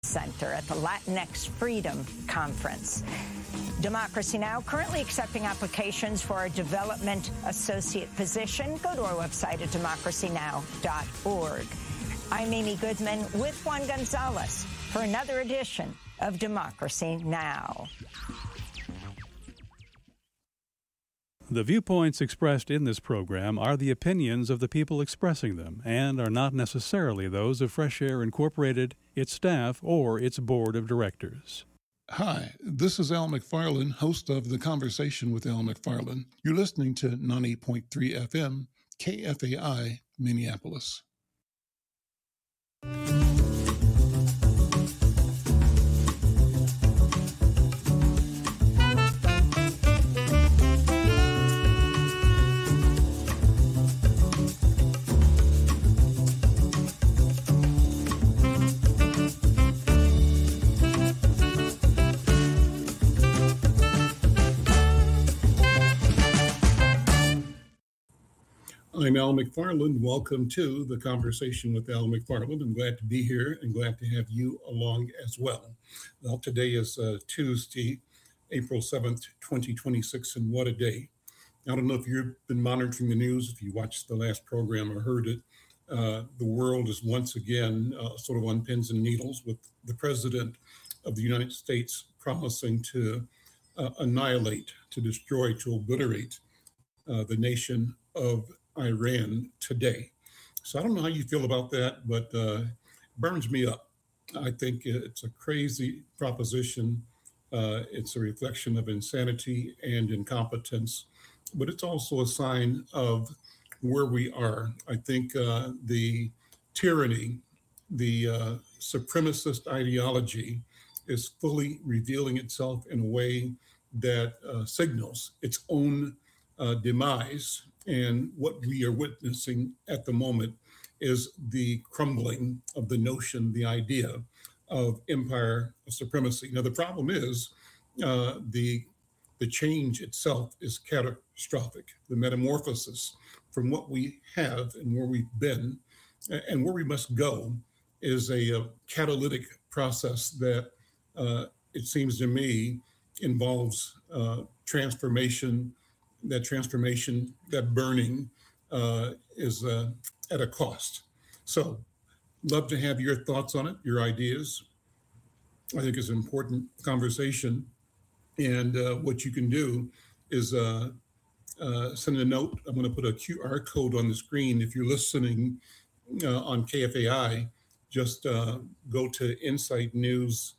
Center at the Latinx Freedom Conference. Democracy Now! Currently accepting applications for a development associate position. Go to our website at democracynow.org. I'm Amy Goodman with Juan Gonzalez for another edition of Democracy Now! The viewpoints expressed in this program are the opinions of the people expressing them and are not necessarily those of Fresh Air Incorporated, its staff, or its board of directors. Hi, this is Al McFarland, host of The Conversation with Al McFarland. You're listening to 98.3 FM, KFAI, Minneapolis. I'm Al McFarland. Welcome to The Conversation with Al McFarland. I'm glad to be here and glad to have you along as well. Well, today is Tuesday, April 7th, 2026, and what a day. I don't know if you've been monitoring the news, if you watched the last program or heard it. The world is once again sort of on pins and needles with the President of the United States promising to annihilate, to destroy, to obliterate the nation of Iran today. So I don't know how you feel about that, but burns me up. I think it's a crazy proposition. It's a reflection of insanity and incompetence, but it's also a sign of where we are. I think the tyranny, the supremacist ideology is fully revealing itself in a way that signals its own demise. And what we are witnessing at the moment is the crumbling of the notion, the idea of empire supremacy. Now, the problem is the change itself is catastrophic. The metamorphosis from what we have and where we've been and where we must go is a catalytic process that it seems to me involves transformation. That burning is at a cost. So love to have your thoughts on it, your ideas. I think it's an important conversation. And what you can do is send a note. I'm going to put a QR code on the screen. If you're listening on KFAI, just go to Insight News,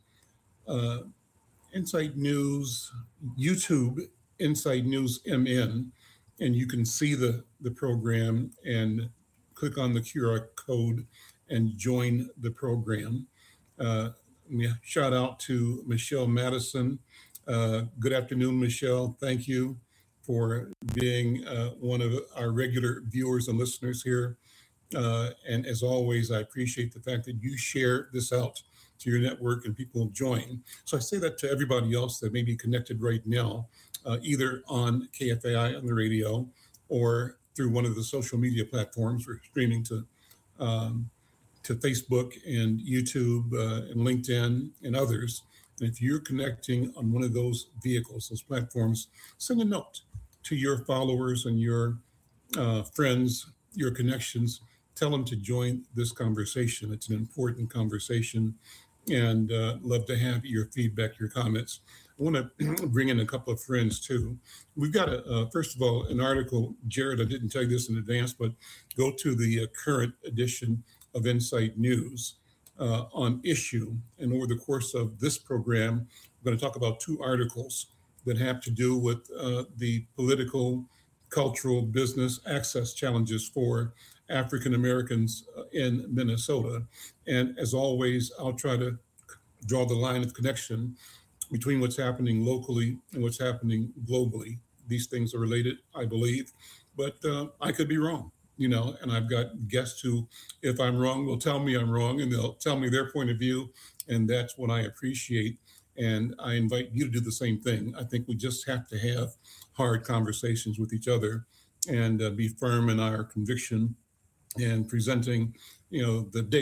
YouTube, Insight News MN, and you can see the program and click on the QR code and join the program. Shout out to Michelle Madison. Good afternoon, Michelle. Thank you for being one of our regular viewers and listeners here. And as always, I appreciate the fact that you share this out to your network and people join. So I say that to everybody else that may be connected right now, either on KFAI on the radio or through one of the social media platforms. We're streaming to Facebook and YouTube and LinkedIn and others. And if you're connecting on one of those vehicles, those platforms, send a note to your followers and your friends, your connections. Tell them to join this conversation. It's an important conversation, and love to have your feedback, your comments. I want to bring in a couple of friends too. We've got first of all, an article, Jared, I didn't tell you this in advance, but go to the current edition of Insight News on Issue. And over the course of this program, we're going to talk about two articles that have to do with the political, cultural, business access challenges for African Americans in Minnesota. And as always, I'll try to draw the line of connection between what's happening locally and what's happening globally. These things are related, I believe, but I could be wrong, and I've got guests who, if I'm wrong, will tell me I'm wrong, and they'll tell me their point of view, and that's what I appreciate. And I invite you to do the same thing. I think we just have to have hard conversations with each other and be firm in our conviction and presenting, the data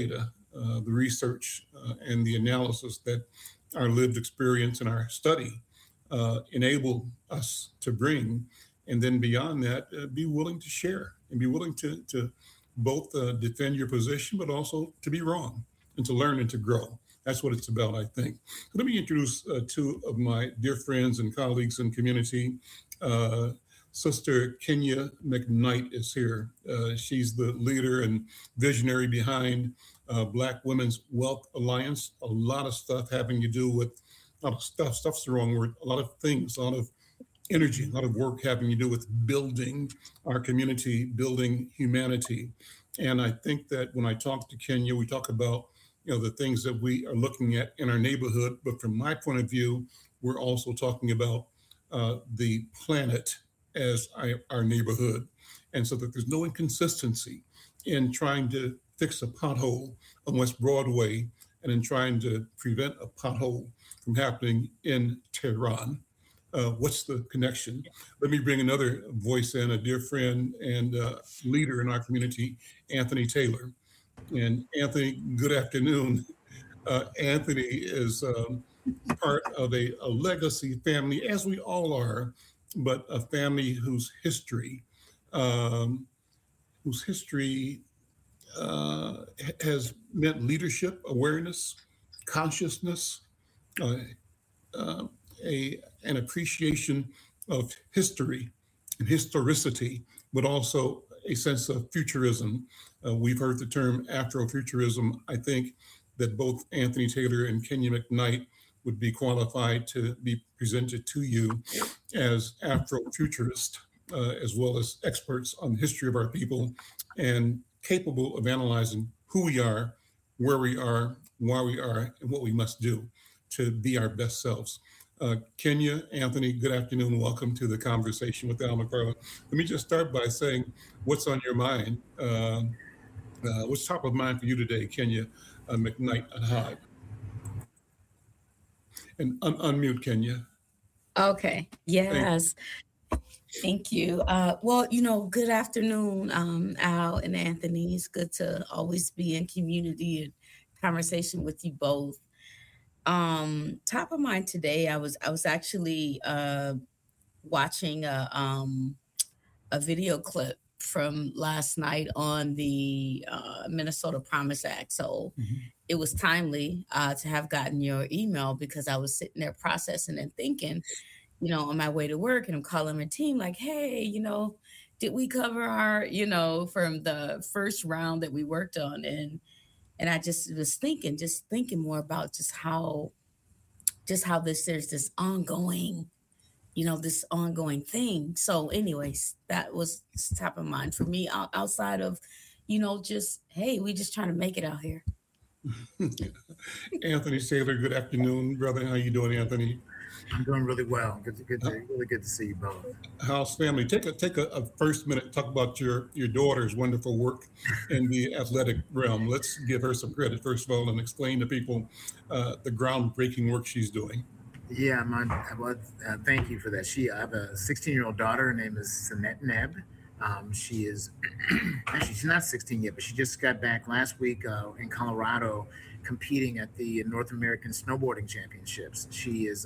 the research and the analysis that our lived experience and our study enable us to bring. And then beyond that, be willing to share and be willing to both defend your position, but also to be wrong and to learn and to grow. That's what it's about, I think. Let me introduce two of my dear friends and colleagues in community. Sister Kenya McKnight is here. She's the leader and visionary behind Black Women's Wealth Alliance. A lot of stuff having to do with, a lot of stuff's the wrong word, a lot of things, a lot of energy, a lot of work having to do with building our community, building humanity. And I think that when I talk to Kenya, we talk about the things that we are looking at in our neighborhood. But from my point of view, we're also talking about the planet as our neighborhood. And so that there's no inconsistency in trying to fix a pothole on West Broadway and in trying to prevent a pothole from happening in Tehran. What's the connection? Let me bring another voice in, a dear friend and leader in our community, Anthony Taylor. And Anthony, good afternoon. Anthony is part of a legacy family, as we all are, but a family whose history has meant leadership, awareness, consciousness, an appreciation of history and historicity, but also a sense of futurism. We've heard the term Afrofuturism. I think that both Anthony Taylor and Kenya McKnight would be qualified to be presented to you as Afrofuturists, as well as experts on the history of our people and capable of analyzing who we are, where we are, why we are, and what we must do to be our best selves. Kenya, Anthony, good afternoon. Welcome to the Conversation with Al McFarland. Let me just start by saying what's on your mind. What's top of mind for you today, Kenya McKnight and Hyde? And unmute, Kenya. Okay. Yes. Thank you. Well, good afternoon, Al and Anthony. It's good to always be in community and conversation with you both. Top of mind today, I was actually watching a video clip from last night on the Minnesota Promise Act. So it was timely to have gotten your email because I was sitting there processing and thinking, on my way to work, and I'm calling my team like, hey, did we cover our, from the first round that we worked on? And I just was thinking more about just how there's this ongoing, this ongoing thing. So anyways, that was top of mind for me outside of, just, hey, we just trying to make it out here. Anthony Taylor, good afternoon, brother. How you doing, Anthony? I'm doing really well. Really good to see you both. How's family? Take a first minute to talk about your daughter's wonderful work in the athletic realm. Let's give her some credit first of all and explain to people the groundbreaking work she's doing. Yeah, thank you for that. I have a 16-year-old daughter. Her name is Sanette Neb. She is actually she's not 16 yet, but she just got back last week in Colorado, competing at the North American Snowboarding Championships. She is.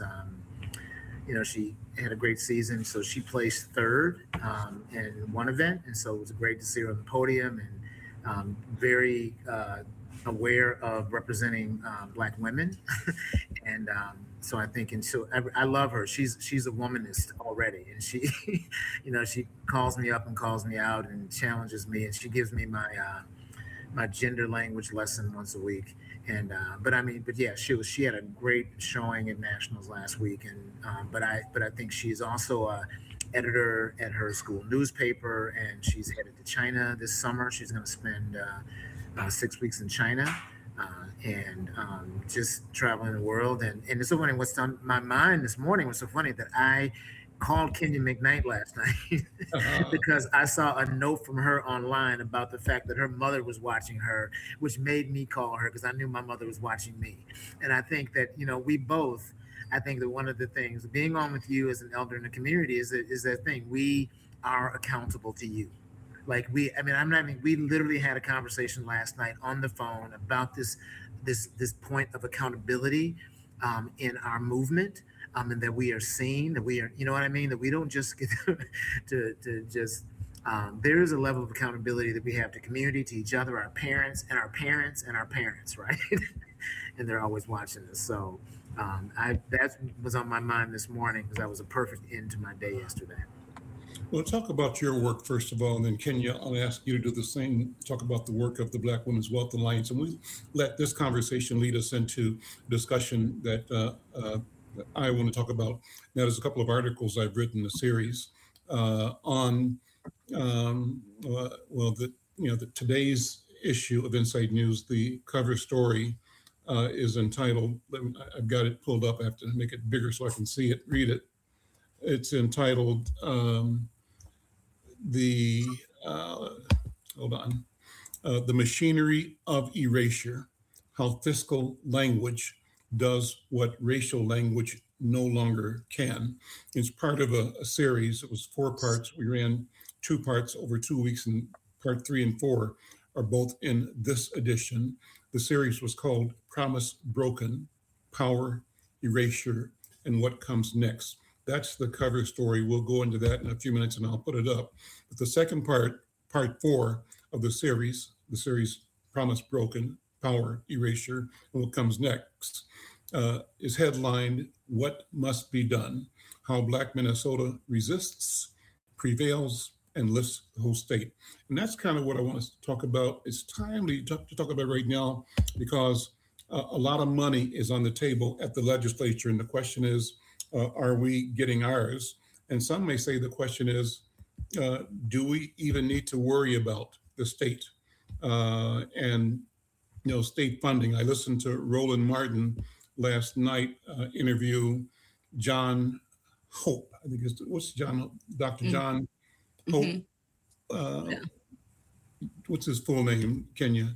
She had a great season, so she placed third in one event, and so it was great to see her on the podium and very aware of representing Black women. And so I think, and so I love her. She's a womanist already, and she, she calls me up and calls me out and challenges me, and she gives me my gender language lesson once a week. And but yeah, she had a great showing at nationals last week, and but I think she's also a editor at her school newspaper, and she's headed to China this summer. She's going to spend 6 weeks in China, and just traveling the world. And it's so funny. What's on my mind this morning was so funny that I called Kenya McKnight last night because I saw a note from her online about the fact that her mother was watching her, which made me call her because I knew my mother was watching me. And I think that, we both, I think that one of the things, being on with you as an elder in the community is that thing, we are accountable to you. Like we literally had a conversation last night on the phone about this point of accountability in our movement, and that we are seen, that we are, you know what I mean, that we don't just get to just. There is a level of accountability that we have to community, to each other, our parents, and our parents, and our parents, right? And they're always watching us. So that was on my mind this morning, because that was a perfect end to my day yesterday. Well, talk about your work, first of all, and then Kenya, I'll ask you to do the same, talk about the work of the Black Women's Wealth Alliance. And we let this conversation lead us into discussion that I want to talk about. Now, there's a couple of articles I've written in a series on today's issue of Inside News. The cover story is entitled, I've got it pulled up, I have to make it bigger so I can see it, read it. It's entitled The Machinery of Erasure, How Fiscal Language Does What Racial Language No Longer Can. It's part of a series. It was 4 parts. We ran 2 parts over 2 weeks, and part 3 and 4 are both in this edition. The series was called Promise Broken, Power, Erasure, and What Comes Next. That's the cover story. We'll go into that in a few minutes and I'll put it up. But the second part 4 of the series Promise Broken, Power, Erasure, and What Comes Next, is headlined, What Must Be Done, How Black Minnesota Resists, Prevails, and Lifts the Whole State. And that's kind of what I want to talk about. It's timely to talk about right now, because a lot of money is on the table at the legislature. And the question is, are we getting ours? And some may say the question is, do we even need to worry about the state and state funding? I listened to Roland Martin last night interview John Hope. I think what's John, Dr. John Hope. What's his full name, Kenya?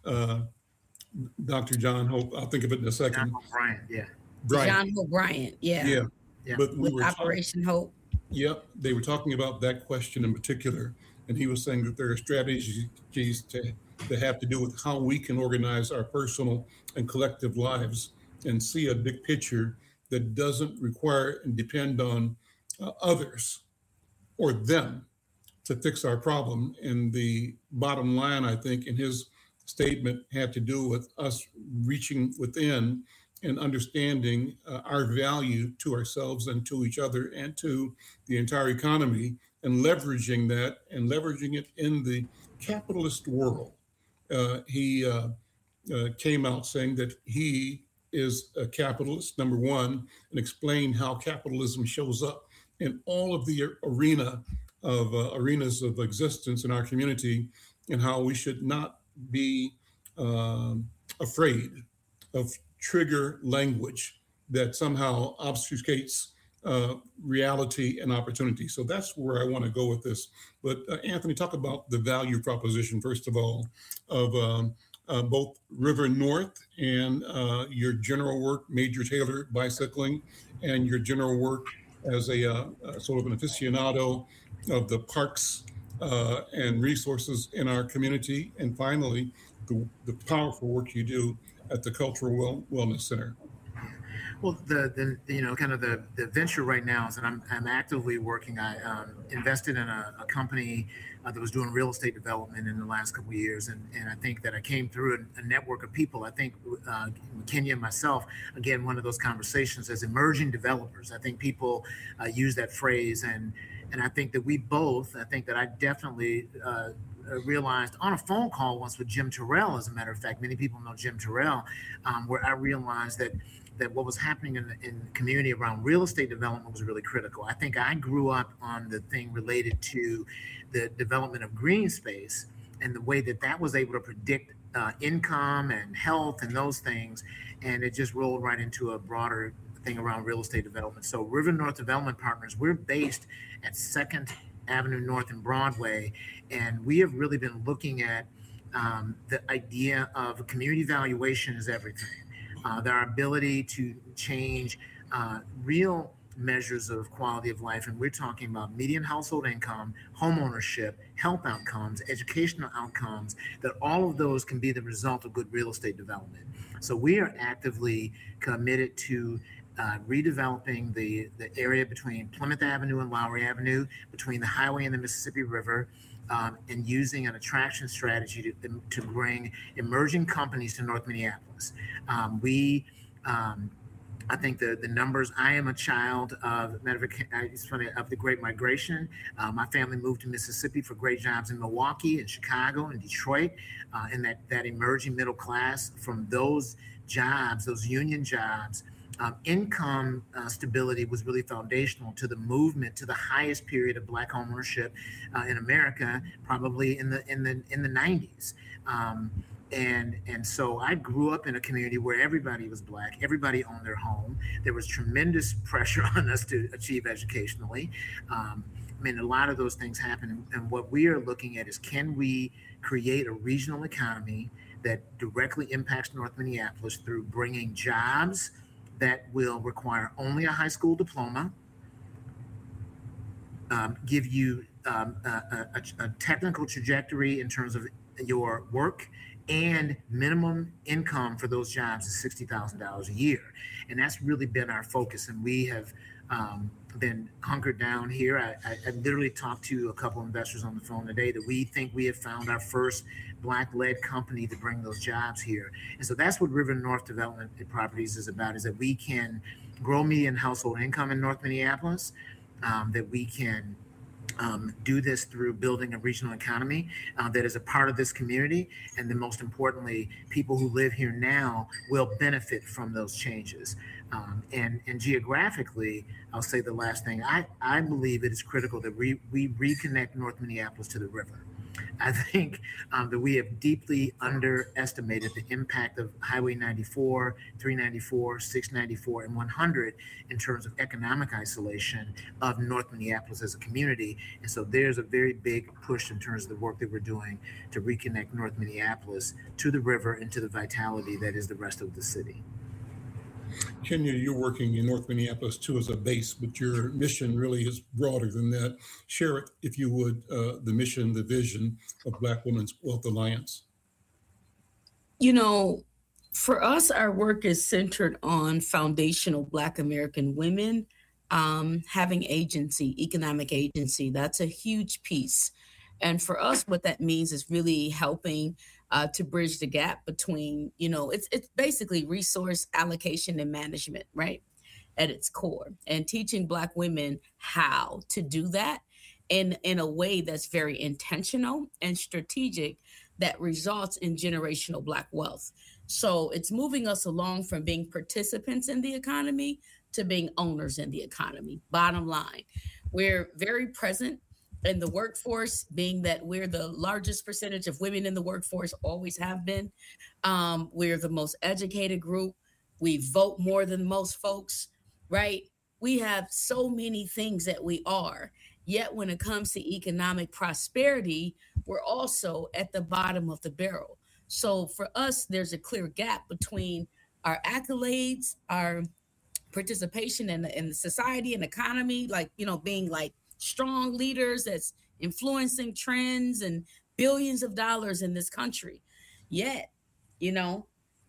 Dr. John Hope. I'll think of it in a second. John Hope Bryant, yeah. John Hope Bryant, yeah. Yeah. But we were Operation Hope. Yep, they were talking about that question in particular, and he was saying that there are strategies that have to do with how we can organize our personal and collective lives and see a big picture that doesn't require and depend on others or them to fix our problem. And the bottom line, I think, in his statement had to do with us reaching within and understanding our value to ourselves and to each other and to the entire economy, and leveraging that and leveraging it in the capitalist world. He came out saying that he is a capitalist, number one, and explained how capitalism shows up in all of the arenas of existence in our community, and how we should not be afraid of trigger language that somehow obfuscates reality and opportunity. So that's where I want to go with this. But Anthony, talk about the value proposition, first of all, of both River North and your general work, Major Taylor Bicycling, and your general work as a sort of an aficionado of the parks and resources in our community. And finally, the powerful work you do at the Cultural Wellness Center. Well, the venture right now is that I'm actively working. I invested in a company that was doing real estate development in the last couple of years, and I think that I came through a network of people. I think Kenya and myself, again, one of those conversations as emerging developers. I think people use that phrase, and I think that I definitely realized on a phone call once with Jim Terrell, as a matter of fact, many people know Jim Terrell, where I realized that what was happening in the community around real estate development was really critical. I think I grew up on the thing related to the development of green space and the way that was able to predict income and health and those things. And it just rolled right into a broader thing around real estate development. So River North Development Partners, we're based at 2nd Avenue North and Broadway. And we have really been looking at the idea of community valuation is everything. Our ability to change real measures of quality of life, and we're talking about median household income, home ownership, health outcomes, educational outcomes, that all of those can be the result of good real estate development. So we are actively committed to redeveloping the area between Plymouth Avenue and Lowry Avenue, between the highway and the Mississippi River, and using an attraction strategy to bring emerging companies to North Minneapolis. I think the numbers, I am a child of, it's funny, of the Great Migration. My family moved to Mississippi for great jobs in Milwaukee and Chicago and Detroit, and that emerging middle class from those jobs, those union jobs, income stability was really foundational to the movement to the highest period of Black home ownership in America, probably in the 90s. And so I grew up in a community where everybody was Black, everybody owned their home. There was tremendous pressure on us to achieve educationally. I mean, a lot of those things happen. And what we are looking at is, can we create a regional economy that directly impacts North Minneapolis through bringing jobs that will require only a high school diploma, give you a technical trajectory in terms of your work, and minimum income for those jobs is $60,000 a year. And that's really been our focus. And we have been hunkered down here. I literally talked to a couple investors on the phone today that we think we have found our first Black-led company to bring those jobs here. And so that's what River North Development Properties is about, is that we can grow median household income in North Minneapolis, that we can do this through building a regional economy that is a part of this community. And then most importantly, people who live here now will benefit from those changes. And geographically, I'll say the last thing, I believe it is critical that we reconnect North Minneapolis to the river. I think that we have deeply underestimated the impact of Highway 94, 394, 694, and 100 in terms of economic isolation of North Minneapolis as a community. And so there's a very big push in terms of the work that we're doing to reconnect North Minneapolis to the river and to the vitality that is the rest of the city. Kenya, you're working in North Minneapolis too as a base, but your mission really is broader than that. Share it, if you would, the mission, the vision of Black Women's Wealth Alliance. You know, for us, our work is centered on foundational Black American women having agency, economic agency. That's a huge piece. And for us, what that means is really helping to bridge the gap between, you know, it's basically resource allocation and management, right, at its core, and teaching Black women how to do that in a way that's very intentional and strategic that results in generational Black wealth. So it's moving us along from being participants in the economy to being owners in the economy. Bottom line, we're very present in the workforce, being that we're the largest percentage of women in the workforce, always have been. We're the most educated group. We vote more than most folks, right? We have so many things that we are. Yet when it comes to economic prosperity, we're also at the bottom of the barrel. So for us, there's a clear gap between our accolades, our participation in the society and economy, like, you know, being like strong leaders that's influencing trends and billions of dollars in this country. Yet, you know,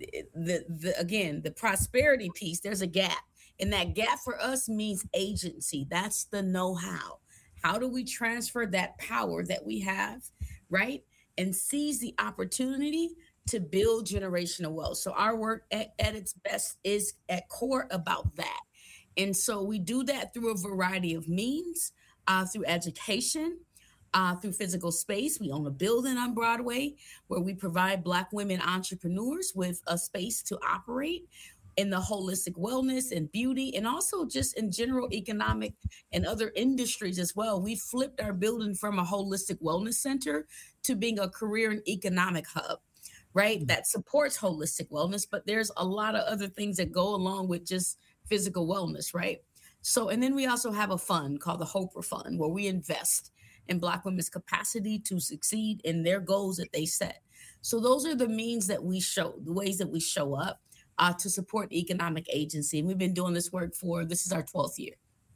the prosperity piece, there's a gap. And that gap for us means agency. That's the know-how. How do we transfer that power that we have, right? And seize the opportunity to build generational wealth. So our work at its best is at core about that. And so we do that through a variety of means. Through education, through physical space. We own a building on Broadway where we provide Black women entrepreneurs with a space to operate in the holistic wellness and beauty, and also just in general economic and other industries as well. We flipped our building from a holistic wellness center to being a career and economic hub, right? That supports holistic wellness, but there's a lot of other things that go along with just physical wellness, right? So, and then we also have a fund called the HOPER Fund, where we invest in Black women's capacity to succeed in their goals that they set. So those are the means that we show, the ways that we show up to support economic agency. And we've been doing this work this is our 12th year.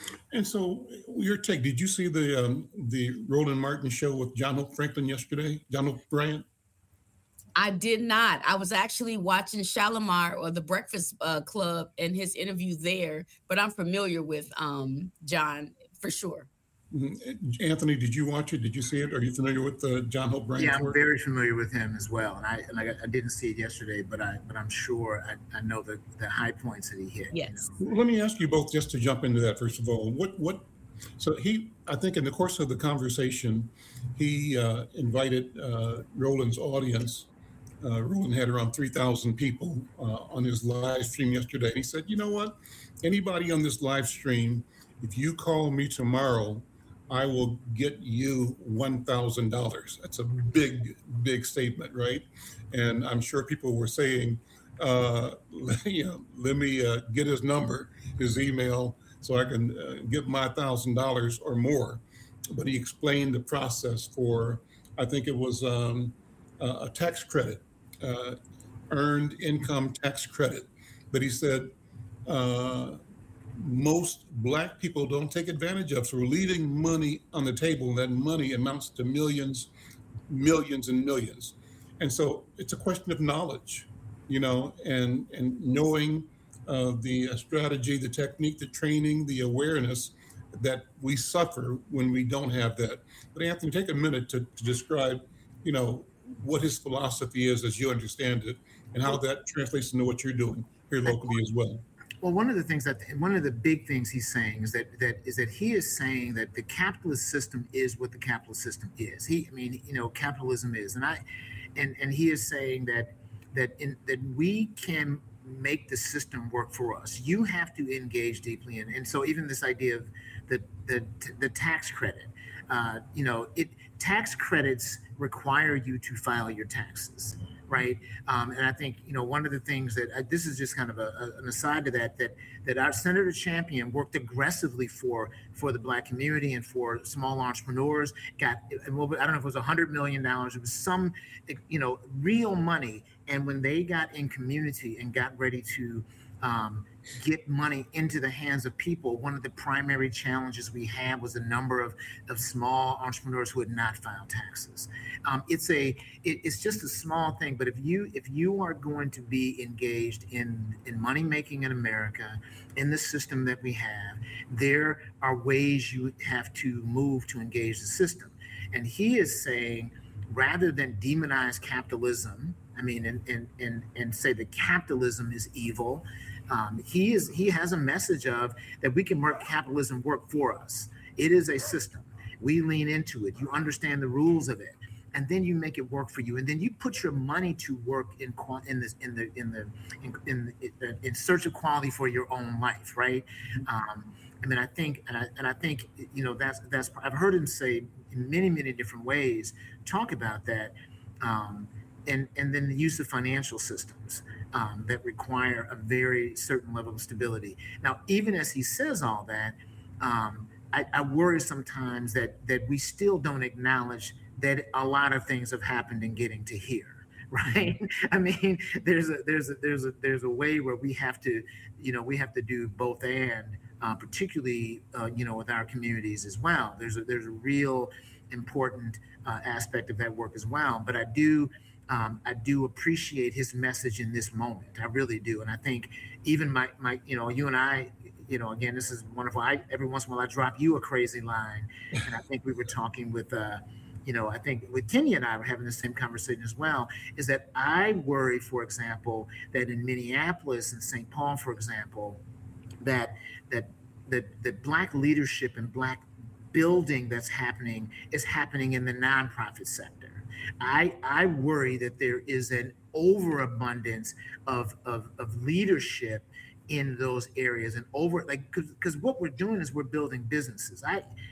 And so, your take, did you see the Roland Martin show with John Hope Franklin yesterday? John Hope Bryant? I did not. I was actually watching Shalimar or the Breakfast Club and his interview there, but I'm familiar with John for sure. Anthony, did you watch it? Did you see it? Are you familiar with John Hope Bryant? Yeah, I'm very familiar with him as well. And I didn't see it yesterday, but I'm sure I know the high points that he hit. Yes. You know? Let me ask you both, just to jump into that first of all. So I think in the course of the conversation, he invited Roland's audience. Roland had around 3,000 people on his live stream yesterday. And he said, you know what? Anybody on this live stream, if you call me tomorrow, I will get you $1,000. That's a big, big statement, right? And I'm sure people were saying, let me get his number, his email, so I can get my $1,000 or more. But he explained the process for, I think it was a tax credit, earned income tax credit. But he said, most Black people don't take advantage of. So we're leaving money on the table, and that money amounts to millions, millions and millions. And so it's a question of knowledge, and knowing the strategy, the technique, the training, the awareness that we suffer when we don't have that. But Anthony, take a minute to describe, what his philosophy is as you understand it, and how that translates into what you're doing here locally as well. Well, one of the big things he's saying is that he is saying that the capitalist system is what the capitalist system is. Capitalism is, and he is saying that we can make the system work for us. You have to engage deeply in, and so even this idea of the tax credit, tax credits require you to file your taxes. Right. And I think, one of the things that this is just kind of an aside to that our Senator Champion worked aggressively for the Black community and for small entrepreneurs. I don't know if it was $100 million. It was some, real money. And when they got in community and got ready to get money into the hands of people, one of the primary challenges we had was the number of small entrepreneurs who had not filed taxes. It's just a small thing, but if you are going to be engaged in money making in America, in the system that we have, there are ways you have to move to engage the system. And he is saying, rather than demonize capitalism, and say that capitalism is evil, he has a message of that we can make capitalism work for us. It is a system. We lean into it. You understand the rules of it, and then you make it work for you. And then you put your money to work in search of quality for your own life, right? I think that's I've heard him say in many, many different ways, talk about that. And then the use of financial systems that require a very certain level of stability. Now, even as he says all that, I worry sometimes that we still don't acknowledge that a lot of things have happened in getting to here, right? There's a way where we have to do both and, particularly with our communities as well. There's a real important aspect of that work as well. But I do appreciate his message in this moment. I really do. And I think even my you and I, again, this is wonderful. Every once in a while I drop you a crazy line. And I think we were talking with, I think with Kenya and I were having the same conversation as well, is that I worry, for example, that in Minneapolis and St. Paul, for example, that Black leadership and Black building that's happening is happening in the nonprofit sector. I worry that there is an overabundance of leadership in those areas, and because what we're doing is we're building businesses.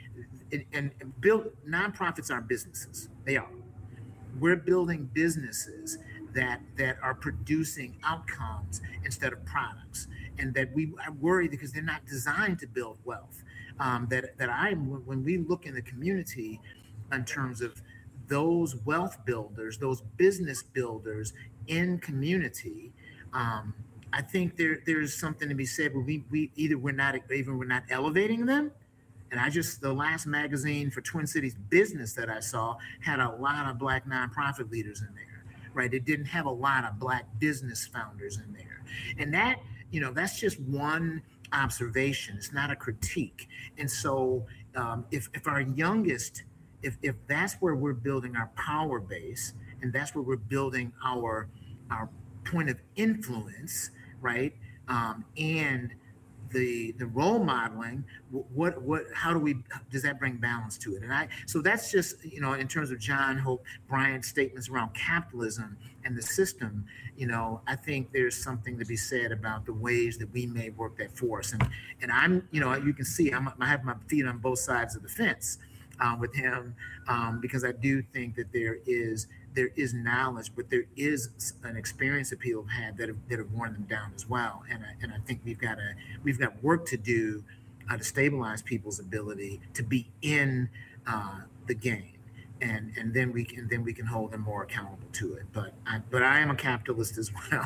Nonprofits aren't businesses. They are. We're building businesses that are producing outcomes instead of products, and that I worry because they're not designed to build wealth. When we look in the community in terms of those wealth builders, those business builders in community, I think there's something to be said, but we're not elevating them. And the last magazine for Twin Cities Business that I saw had a lot of Black nonprofit leaders in there, right? It didn't have a lot of Black business founders in there. And that, that's just one observation. It's not a critique. And so if our youngest, if that's where we're building our power base, and that's where we're building our point of influence, right? And the role modeling, how does that bring balance to it? So that's just, in terms of John Hope Bryant's statements around capitalism and the system, I think there's something to be said about the ways that we may work that for us. And I'm, you can see I have my feet on both sides of the fence with him, because I do think that there is knowledge, but there is an experience that people have had that have worn them down as well. And I think we've got work to do to stabilize people's ability to be in the game, and then we can hold them more accountable to it. But I am a capitalist as well.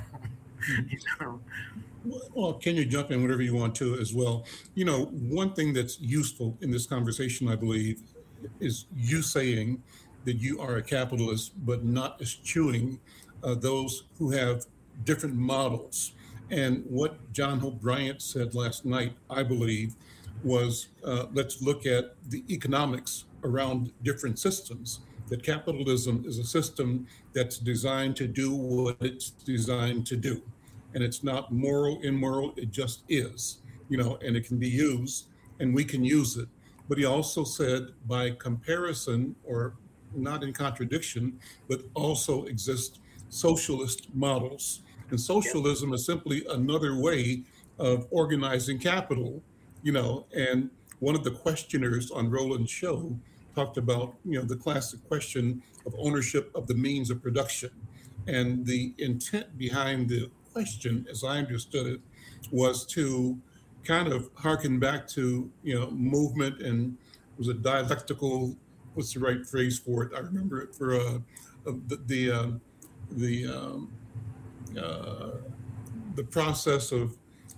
Well, can you jump in whatever you want to as well? One thing that's useful in this conversation, I believe, is you saying that you are a capitalist, but not eschewing those who have different models. And what John Hope Bryant said last night, I believe, was let's look at the economics around different systems. That capitalism is a system that's designed to do what it's designed to do. And it's not moral, immoral, it just is, and it can be used and we can use it. But he also said, by comparison, or not in contradiction, but also exist socialist models. And socialism is simply another way of organizing capital, and one of the questioners on Roland's show talked about, the classic question of ownership of the means of production. And the intent behind the question, as I understood it, was to kind of harken back to, movement, and was a dialectical, what's the right phrase for it? I remember it for the process of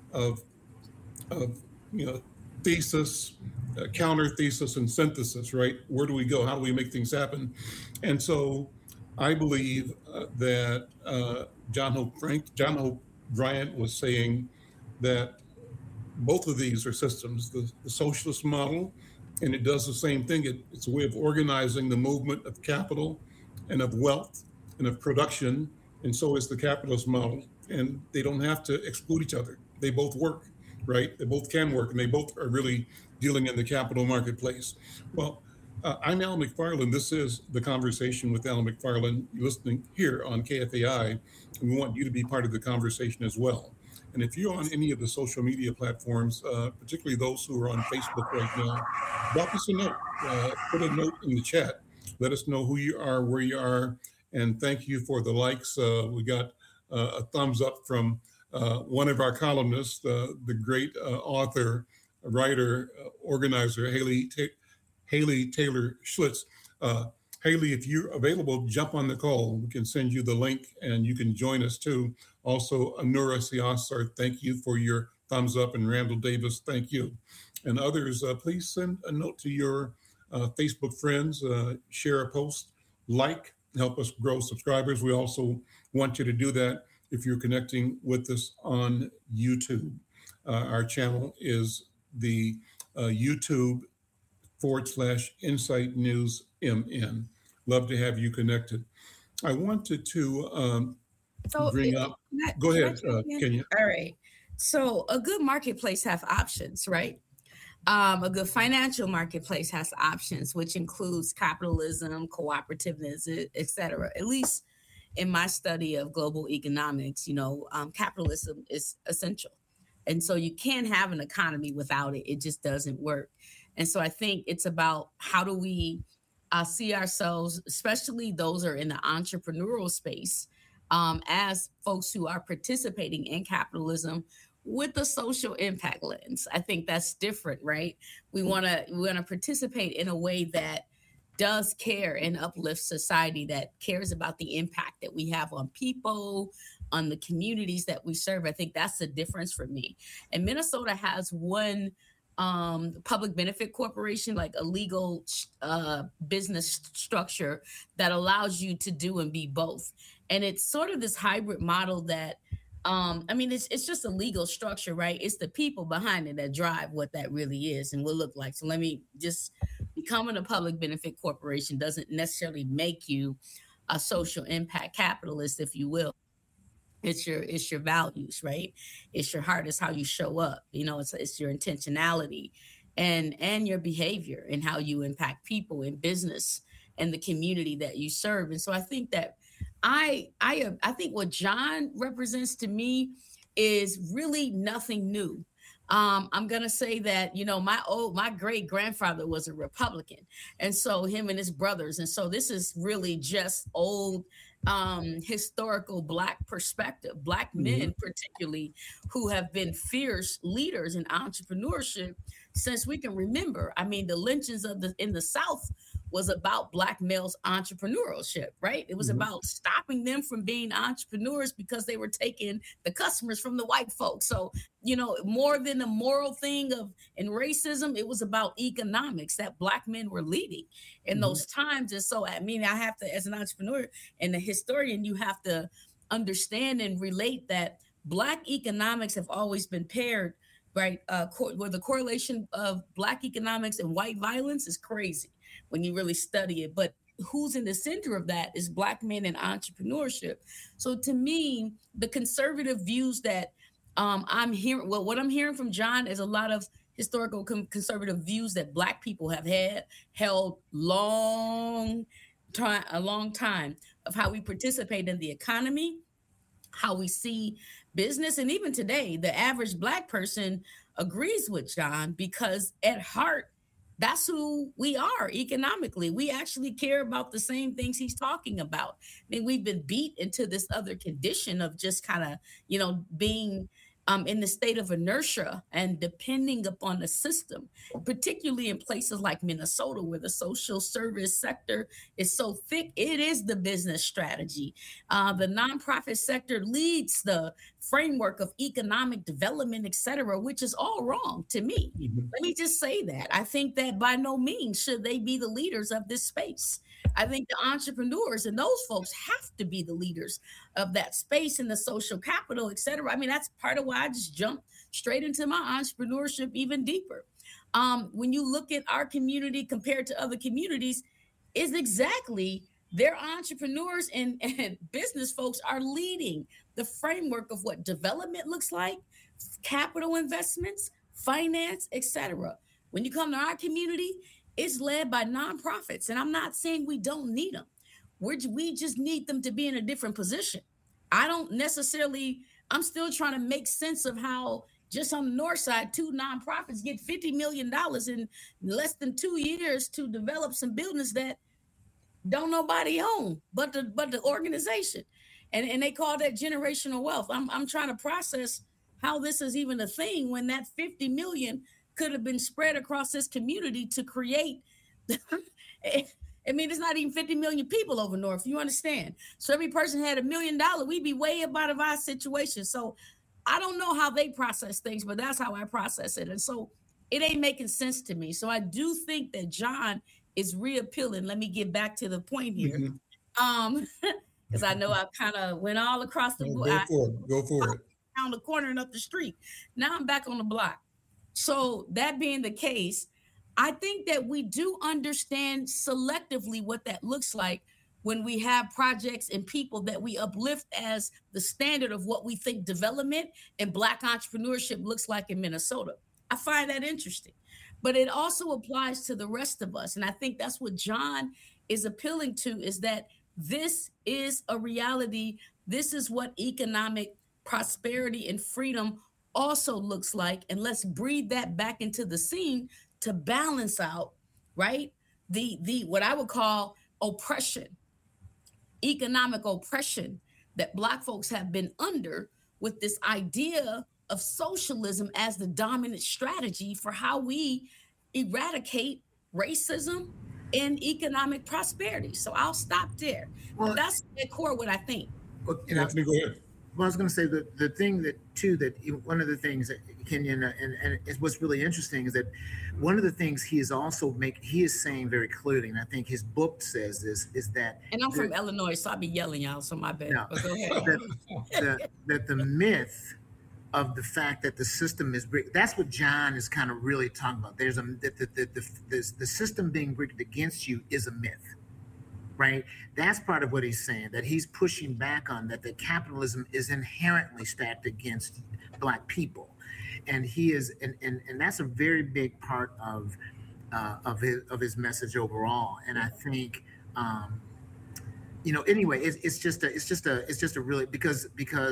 thesis, counter thesis, and synthesis, right? Where do we go? How do we make things happen? And so I believe that John Hope Bryant was saying that both of these are systems. The socialist model, and it does the same thing. It's a way of organizing the movement of capital and of wealth and of production, and so is the capitalist model. And they don't have to exclude each other. They both work, right? They both can work, and they both are really dealing in the capital marketplace. Well, I'm Al McFarland. This is The Conversation with Al McFarland. You're listening here on KFAI, and we want you to be part of the conversation as well. And if you're on any of the social media platforms, particularly those who are on Facebook right now, drop us a note, put a note in the chat. Let us know who you are, where you are, and thank you for the likes. We got a thumbs up from one of our columnists, the great author, writer, organizer, Haley Taylor Schlitz. Haley, if you're available, jump on the call. We can send you the link and you can join us too. Also, Anura Siasar, thank you for your thumbs up, and Randall Davis, thank you. And others, please send a note to your Facebook friends, share a post, help us grow subscribers. We also want you to do that if you're connecting with us on YouTube. Our channel is the YouTube.com/Insight News MN. Love to have you connected. I wanted to bring up. Go ahead, Kenya. All right. So a good marketplace has options, right? A good financial marketplace has options, which includes capitalism, cooperativeness, et cetera. At least in my study of global economics, capitalism is essential. And so you can't have an economy without it. It just doesn't work. And so I think it's about how do we see ourselves, especially those who are in the entrepreneurial space, as folks who are participating in capitalism with the social impact lens. I think that's different, right? We want to participate in a way that does care and uplift society, that cares about the impact that we have on people, on the communities that we serve. I think that's the difference for me. And Minnesota has one public benefit corporation, like a legal business structure that allows you to do and be both. And it's sort of this hybrid model that it's just a legal structure, right? It's the people behind it that drive what that really is and will look like. So let me just, becoming a public benefit corporation doesn't necessarily make you a social impact capitalist, if you will. It's your values, right? It's your heart, it's how you show up. It's your intentionality and your behavior and how you impact people in business and the community that you serve. And so I think that I think what John represents to me is really nothing new. I'm gonna say that my great grandfather was a Republican, and so him and his brothers, and so this is really just old historical Black perspective, Black men particularly, who have been fierce leaders in entrepreneurship since we can remember. I mean, the lynchings in the South was about Black males' entrepreneurship, right? It was about stopping them from being entrepreneurs because they were taking the customers from the white folks. So, more than a moral thing in racism, it was about economics that Black men were leading in those times. And so, I have to, as an entrepreneur and a historian, you have to understand and relate that Black economics have always been paired, right? Where the correlation of Black economics and white violence is crazy when you really study it. But who's in the center of that is Black men in entrepreneurship. So to me, the conservative views that I'm hearing, what I'm hearing from John is a lot of historical conservative views that Black people have held a long time of how we participate in the economy, how we see business. And even today, the average Black person agrees with John because at heart, that's who we are economically. We actually care about the same things he's talking about. We've been beat into this other condition of just kind of, being in the state of inertia and depending upon the system, particularly in places like Minnesota, where the social service sector is so thick. It is the business strategy. The nonprofit sector leads the framework of economic development, et cetera, which is all wrong to me. Let me just say that. I think that by no means should they be the leaders of this space. I think the entrepreneurs and those folks have to be the leaders of that space and the social capital, et cetera. That's part of why I just jumped straight into my entrepreneurship even deeper. When you look at our community compared to other communities, is exactly their entrepreneurs and business folks are leading the framework of what development looks like, capital investments, finance, et cetera. When you come to our community, it's led by nonprofits. And I'm not saying we don't need them. We just need them to be in a different position. I'm still trying to make sense of how just on the north side, 2 nonprofits get $50 million in less than 2 years to develop some buildings that don't nobody own but the organization. And they call that generational wealth. I'm trying to process how this is even a thing when that 50 million could have been spread across this community to create. It's not even 50 million people over north, you understand? So every person had $1 million, we'd be way up out of our situation. So I don't know how they process things, but that's how I process it. And so it ain't making sense to me. So I do think that John is reappealing. Let me get back to the point here. Because I know I kind of went all across the board. Go for it. Down the corner and up the street. Now I'm back on the block. So that being the case, I think that we do understand selectively what that looks like when we have projects and people that we uplift as the standard of what we think development and Black entrepreneurship looks like in Minnesota. I find that interesting, but it also applies to the rest of us. And I think that's what John is appealing to, is that this is a reality. This is what economic prosperity and freedom also looks like. And let's breathe that back into the scene to balance out, right? The what I would call oppression, economic oppression that Black folks have been under, with this idea of socialism as the dominant strategy for how we eradicate racism and economic prosperity. So I'll stop there. Well, that's at core what I think. Anthony, go ahead. Well, I was going to say the thing that one of the things that Kenyon and what's really interesting is that one of the things he is saying very clearly, and I think his book says this, is that. And I'm from Illinois, so I'll be yelling out, so my bad. No, but go ahead. that the myth of the fact that the system is rigged, that's what John is kind of really talking about. There's the system being rigged against you is a myth. Right, that's part of what he's saying. That he's pushing back on that capitalism is inherently stacked against Black people, and he is, and that's a very big part of his message overall. And I think, anyway, it's just a really because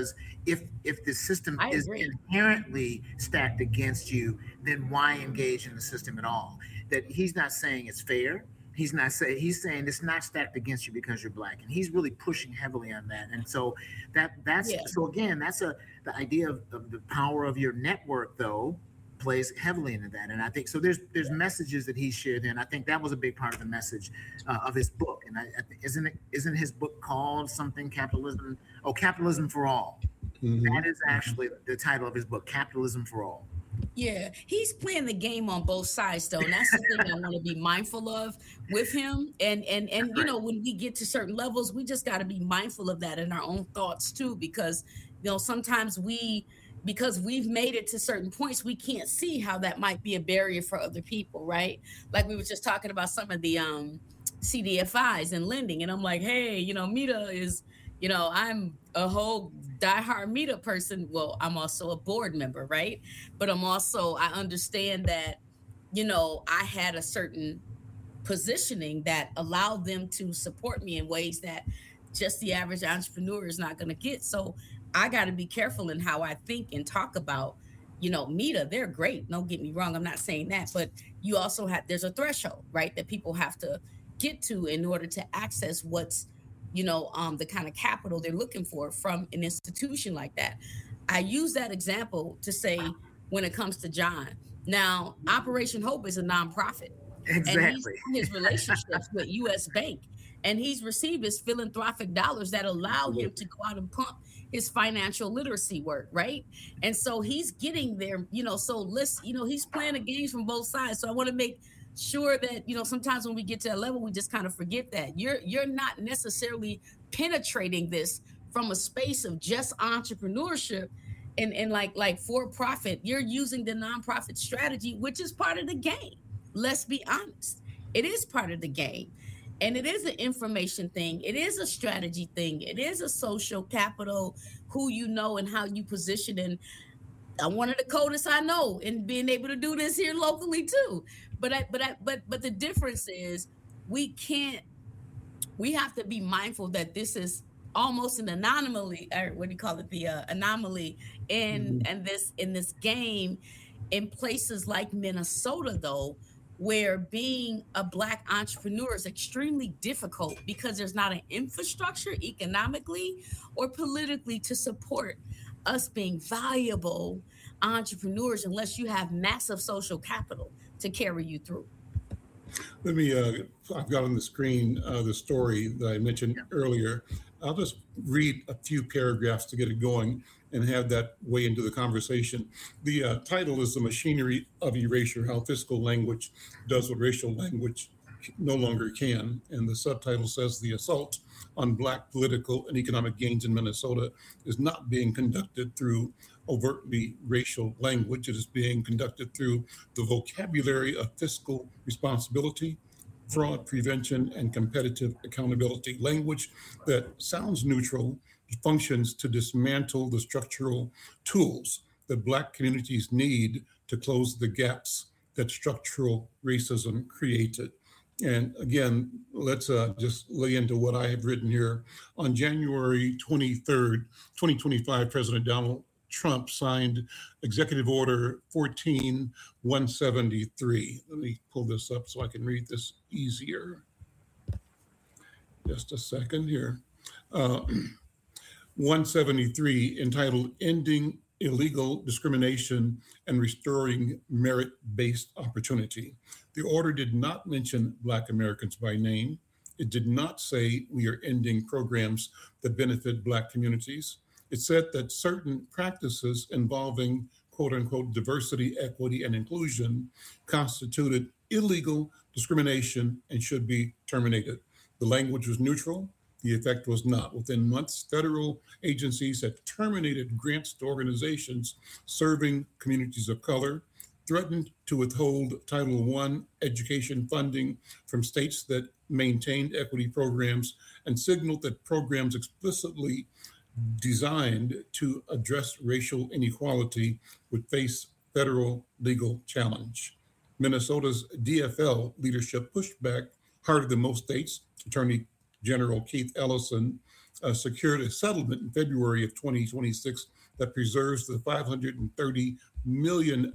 if the system is inherently stacked against you, then why engage in the system at all? That he's not saying it's fair. He's saying it's not stacked against you because you're Black, and he's really pushing heavily on that. And so so again, that's the idea of the power of your network, though, plays heavily into that. And I think so. There's messages that he shared, and I think that was a big part of the message of his book. And I think isn't his book called something Capitalism? Oh, Capitalism for All. Mm-hmm. That is actually the title of his book, Capitalism for All. Yeah, he's playing the game on both sides, though. And that's the thing I want to be mindful of with him. And when we get to certain levels, we just got to be mindful of that in our own thoughts, too, because, sometimes because we've made it to certain points, we can't see how that might be a barrier for other people, right? Like we were just talking about some of the CDFIs and lending. And I'm like, hey, Meta is, I'm a whole diehard Meta person. Well, I'm also a board member, right? But I understand that, I had a certain positioning that allowed them to support me in ways that just the average entrepreneur is not going to get. So I got to be careful in how I think and talk about, Meta. They're great. Don't get me wrong. I'm not saying that, but you also there's a threshold, right? That people have to get to in order to access what's, the kind of capital they're looking for from an institution like that. I use that example to say when it comes to John. Now, Operation Hope is a nonprofit. Exactly. And he's in his relationships with U.S. Bank, and he's received his philanthropic dollars that allow him to go out and pump his financial literacy work, right? And so he's getting there, he's playing the games from both sides. So I want to make sure that, sometimes when we get to that level, we just kind of forget that you're not necessarily penetrating this from a space of just entrepreneurship and like for profit. You're using the nonprofit strategy, which is part of the game. Let's be honest. It is part of the game. And it is an information thing. It is a strategy thing. It is a social capital, who you know and how you position. And I'm one of the coldest I know in being able to do this here locally too. But the difference is we have to be mindful that this is almost an anomaly, or what do you call it? The anomaly in this game in places like Minnesota, though, where being a Black entrepreneur is extremely difficult because there's not an infrastructure economically or politically to support us being valuable entrepreneurs unless you have massive social capital to carry you through. Let me, I've got on the screen the story that I mentioned earlier. I'll just read a few paragraphs to get it going and have that weigh into the conversation. The title is The Machinery of Erasure, How Fiscal Language Does What Racial Language No Longer Can. And the subtitle says, the assault on Black political and economic gains in Minnesota is not being conducted through overtly racial language. It is being conducted through the vocabulary of fiscal responsibility, fraud prevention, and competitive accountability. Language that sounds neutral, functions to dismantle the structural tools that Black communities need to close the gaps that structural racism created. And again, let's just lay into what I have written here. On January 23rd, 2025, President Donald Trump signed Executive Order 14173. Let me pull this up so I can read this easier. Just a second here. 173, entitled Ending Illegal Discrimination and Restoring Merit-Based Opportunity. The order did not mention Black Americans by name. It did not say we are ending programs that benefit Black communities. It said that certain practices involving quote unquote diversity, equity, and inclusion constituted illegal discrimination and should be terminated. The language was neutral. The effect was not. Within months, federal agencies had terminated grants to organizations serving communities of color, threatened to withhold Title I education funding from states that maintained equity programs, and signaled that programs explicitly designed to address racial inequality would face federal legal challenge. Minnesota's DFL leadership pushed back harder than most states. Attorney General Keith Ellison secured a settlement in February of 2026 that preserves the $530 million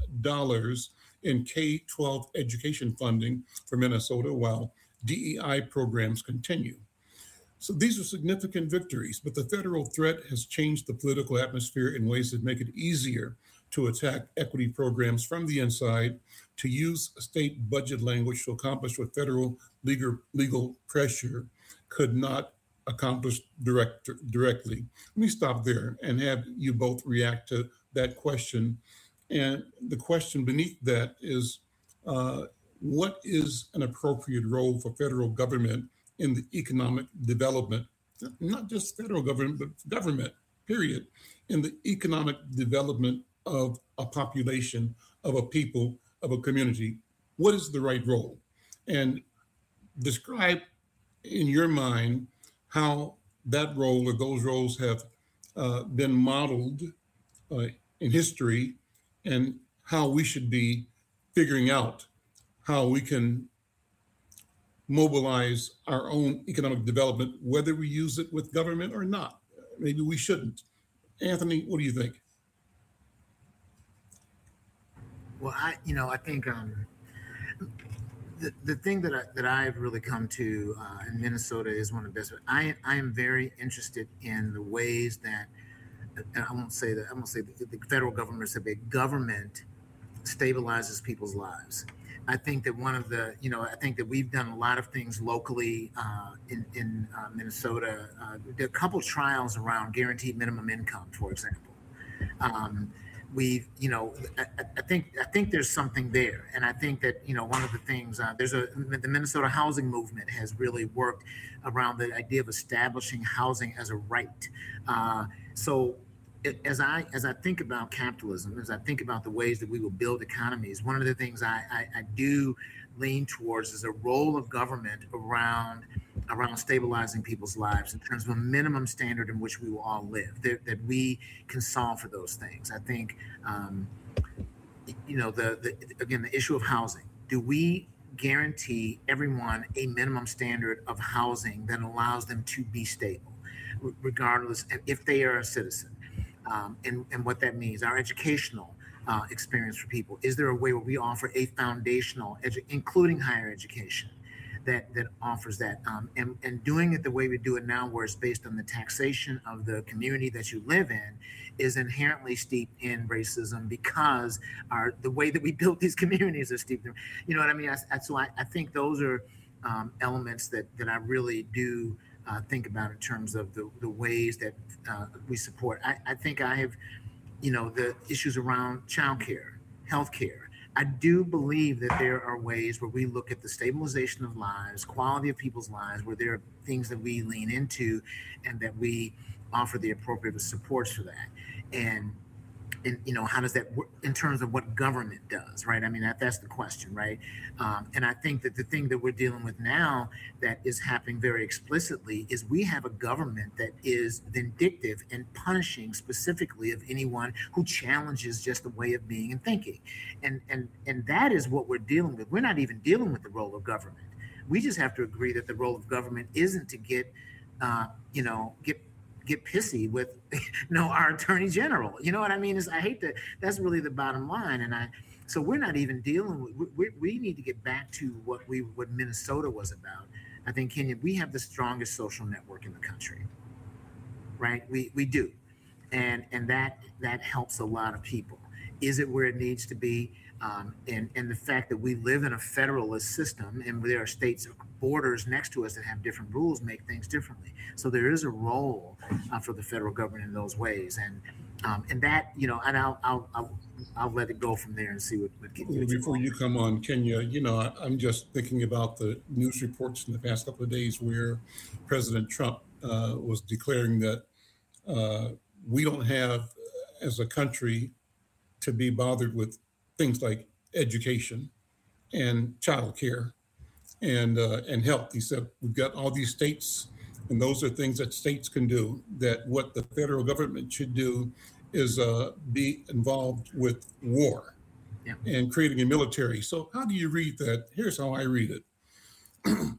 in K-12 education funding for Minnesota while DEI programs continue. So these are significant victories, but the federal threat has changed the political atmosphere in ways that make it easier to attack equity programs from the inside, to use state budget language to accomplish what federal legal pressure could not accomplish directly. Let me stop there and have you both react to that question. And the question beneath that is, what is an appropriate role for federal government in the economic development, not just federal government, but government, period, in the economic development of a population, of a people, of a community? What is the right role? And describe in your mind how that role or those roles have been modeled in history, and how we should be figuring out how we can mobilize our own economic development, whether we use it with government or not. Maybe we shouldn't. Anthony, what do you think? Well, I think the thing that I've really come to in Minnesota is one of the best. I am very interested in the ways that, and I won't say the federal government, the government stabilizes people's lives. I think that I think that we've done a lot of things locally in Minnesota. There are a couple trials around guaranteed minimum income, for example. I think there's something there, and I think that one of the things the Minnesota housing movement has really worked around the idea of establishing housing as a right. As I think about capitalism, as I think about the ways that we will build economies, one of the things I do lean towards is a role of government around stabilizing people's lives in terms of a minimum standard in which we will all live, that we can solve for those things. I think, the issue of housing. Do we guarantee everyone a minimum standard of housing that allows them to be stable, regardless if they are a citizen? And what that means, our educational experience for people. Is there a way where we offer a foundational, including higher education, that offers that? And doing it the way we do it now, where it's based on the taxation of the community that you live in, is inherently steeped in racism because the way that we built these communities are steeped in, you know what I mean? So I think those are elements that I really do think about in terms of the ways that we support. I think I have, the issues around childcare, healthcare. I do believe that there are ways where we look at the stabilization of lives, quality of people's lives, where there are things that we lean into and that we offer the appropriate supports for that. And how does that work in terms of what government does, right? I mean, that's the question, right? And I think that the thing that we're dealing with now that is happening very explicitly is we have a government that is vindictive and punishing specifically of anyone who challenges just the way of being and thinking. And that is what we're dealing with. We're not even dealing with the role of government. We just have to agree that the role of government isn't to get pissy with our attorney general. You know what I mean? I hate that. That's really the bottom line. And so we're not even dealing with, we need to get back to what Minnesota was about. I think, Kenya, we have the strongest social network in the country, right? We do. And that helps a lot of people. Is it where it needs to be? And the fact that we live in a federalist system and there are states borders next to us that have different rules make things differently. So there is a role for the federal government in those ways, and that, you know, and I'll let it go from there and see what before you come on, Kenya, you know, I'm just thinking about the news reports in the past couple of days where President Trump was declaring that we don't have, as a country, to be bothered with things like education and childcare and health. He said, we've got all these states, and those are things that states can do, that what the federal government should do is be involved with war and creating a military. So how do you read that? Here's how I read it.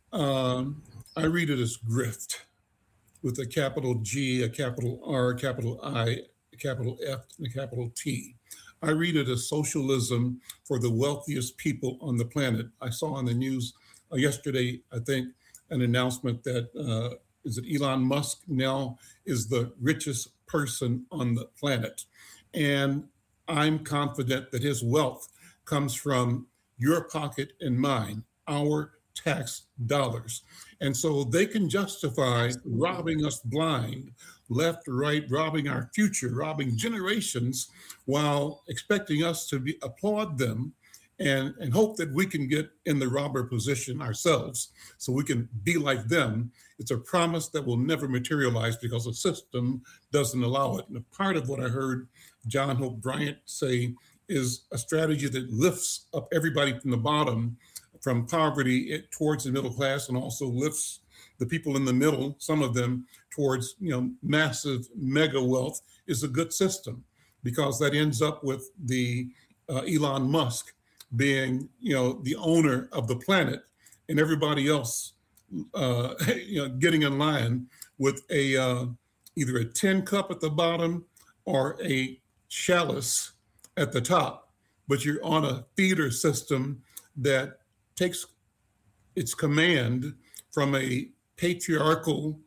I read it as grift, with a capital G, a capital R, a capital I, a capital F, and a capital T. I read it as socialism for the wealthiest people on the planet. I saw on the news yesterday, I think, an announcement that is it Elon Musk now is the richest person on the planet. And I'm confident that his wealth comes from your pocket and mine, our tax dollars. And so they can justify robbing us blind, left, right, robbing our future, robbing generations, while expecting us to applaud them and hope that we can get in the robber position ourselves so we can be like them. It's a promise that will never materialize because the system doesn't allow it. And a part of what I heard John Hope Bryant say is a strategy that lifts up everybody from the bottom, from poverty towards the middle class, and also lifts the people in the middle, some of them, towards, you know, massive mega wealth, is a good system, because that ends up with the Elon Musk being, you know, the owner of the planet, and everybody else, you know, getting in line with a either a tin cup at the bottom or a chalice at the top. But you're on a feeder system that takes its command from a patriarchal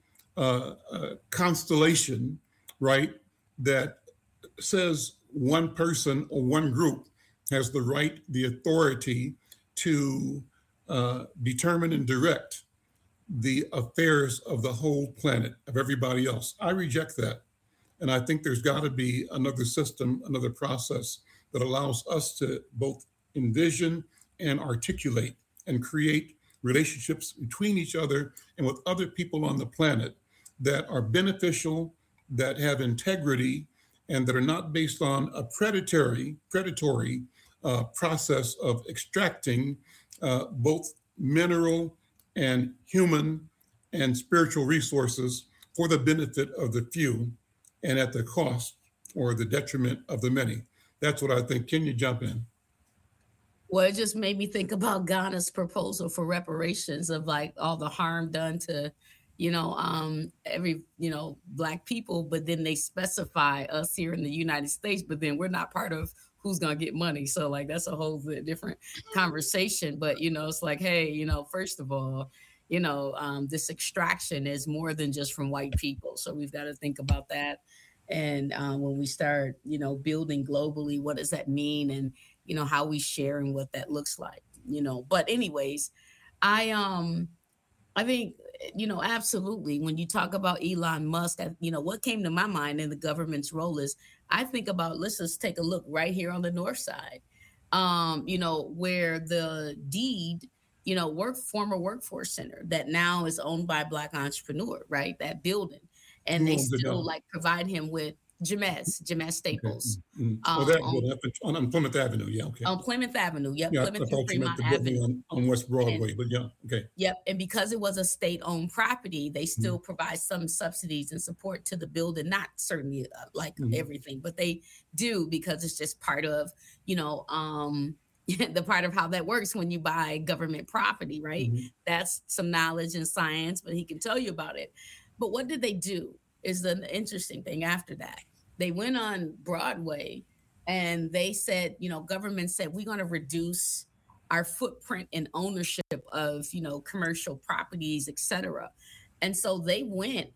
constellation, right, that says one person or one group has the right, the authority to determine and direct the affairs of the whole planet, of everybody else. I reject that. And I think there's got to be another system, another process that allows us to both envision and articulate and create relationships between each other and with other people on the planet that are beneficial, that have integrity, and that are not based on a predatory process of extracting both mineral and human and spiritual resources for the benefit of the few and at the cost or the detriment of the many. That's what I think. Can you jump in? Well, it just made me think about Ghana's proposal for reparations of like all the harm done to, you know, every, you know, Black people, but then they specify us here in the United States, but then we're not part of who's going to get money. So like, that's a whole different conversation. But, you know, it's like, hey, you know, first of all, you know, this extraction is more than just from white people. So we've got to think about that. And when we start, you know, building globally, what does that mean? And, you know, how we share and what that looks like, you know. But anyways, I think, you know, absolutely. When you talk about Elon Musk, you know, what came to my mind in the government's role is I think about, let's just take a look right here on the north side, you know, where the deed, you know, former workforce center that now is owned by a Black entrepreneur, right? That building. And they still like provide him with James Staples. Okay. Mm-hmm. On Plymouth Avenue, yeah, okay. On Plymouth Avenue, yep. Yeah, Plymouth and Fremont Avenue. On West Broadway, but yeah, okay. Yep, and because it was a state-owned property, they still provide some subsidies and support to the building, not certainly like everything, but they do because it's just part of, you know, the part of how that works when you buy government property, right? Mm-hmm. That's some knowledge and science, but he can tell you about it. But what did they do is the interesting thing after that. They went on Broadway and they said, you know, government said, we're going to reduce our footprint and ownership of, you know, commercial properties, et cetera. And so they went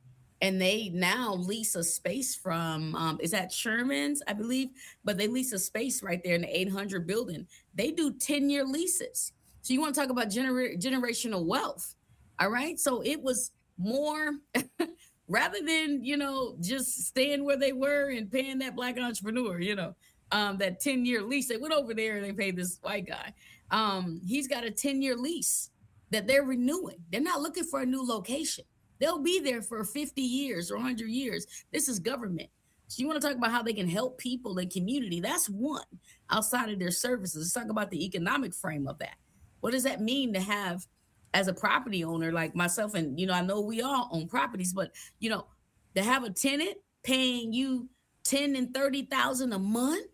And they now lease a space from, is that Sherman's, I believe, but they lease a space right there in the 800 building. They do 10-year leases. So you want to talk about generational wealth. All right. So it was more rather than, just staying where they were and paying that Black entrepreneur, that 10-year lease. They went over there and they paid this white guy. He's got a 10-year lease that they're renewing. They're not looking for a new location. They'll be there for 50 years or 100 years. This is government. So you want to talk about how they can help people and community. That's one outside of their services. Let's talk about the economic frame of that. What does that mean to have, as a property owner like myself, and, I know we all own properties, but, to have a tenant paying you $10,000 and $30,000 a month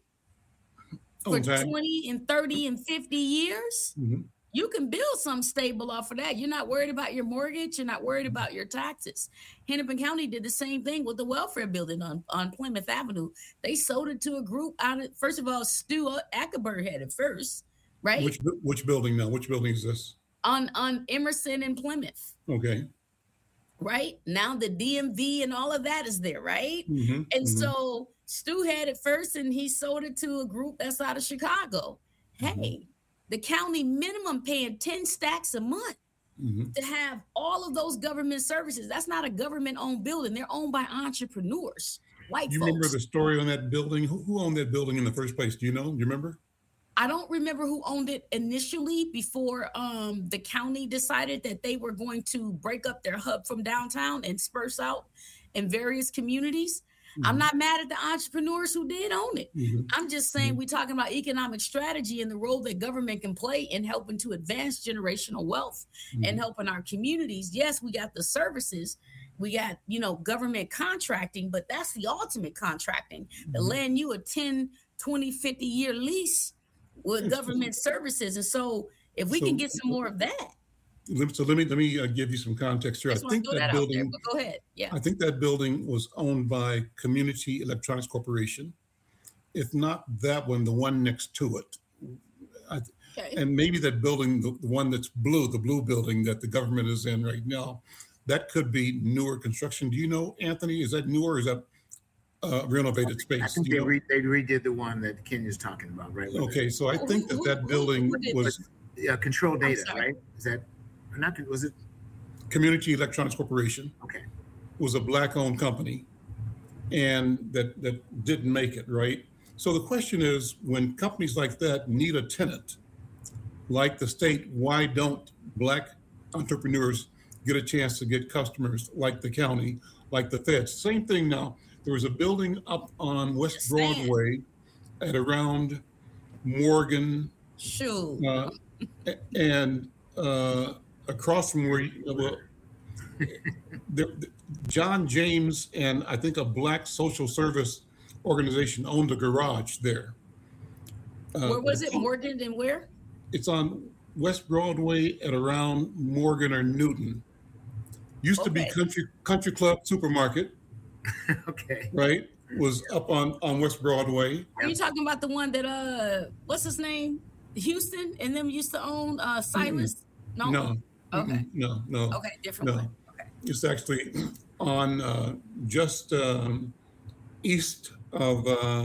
for 20 and 30 and 50 years, you can build something stable off of that. You're not worried about your mortgage. You're not worried about your taxes. Hennepin County did the same thing with the welfare building on Plymouth Avenue. They sold it to a group out of, first of all, Stu Ackerberg had it first, right? Which building now? Which building is this? On Emerson and Plymouth. Okay. Right? Now the DMV and all of that is there, right? And so Stu had it first and he sold it to a group that's out of Chicago. Hey, the county minimum paying 10 stacks a month to have all of those government services. That's not a government-owned building. They're owned by entrepreneurs, white folks. You remember the story on that building? Who owned that building in the first place? Do you know? Do you remember? I don't remember who owned it initially before the county decided that they were going to break up their hub from downtown and disperse out in various communities. I'm not mad at the entrepreneurs who did own it. I'm just saying we're talking about economic strategy and the role that government can play in helping to advance generational wealth and helping our communities. Yes, we got the services. We got, government contracting, but that's the ultimate contracting. To land you a 10, 20, 50-year lease with government services. And so if we can get some more of that. So let me give you some context here. I think that building. There, but go ahead. Yeah. I think that building was owned by Community Electronics Corporation. If not that one, the one next to it. And maybe that building, the one that's blue, the blue building that the government is in right now, that could be newer construction. Do you know, Anthony? Is that newer or is that renovated space? I think they redid the one that Kenya's talking about, right? Okay, so I think that building was Control Data, right? Is that? Not, was it? Community Electronics Corporation. Okay. Was a Black-owned company, and that didn't make it, right? So the question is, when companies like that need a tenant, like the state, why don't Black entrepreneurs get a chance to get customers like the county, like the feds? Same thing now. There was a building up on West Broadway at around Morgan. And across from where John James and I think a Black social service organization owned a garage there. Where was it? Morgan and where? It's on West Broadway at around Morgan or Newton. Used to be Country Club Supermarket. Okay. Right? Was up on West Broadway. Are you talking about the one that what's his name? Houston and them used to own Silas? No. Okay. No. Okay, different one. Okay. It's actually on just east of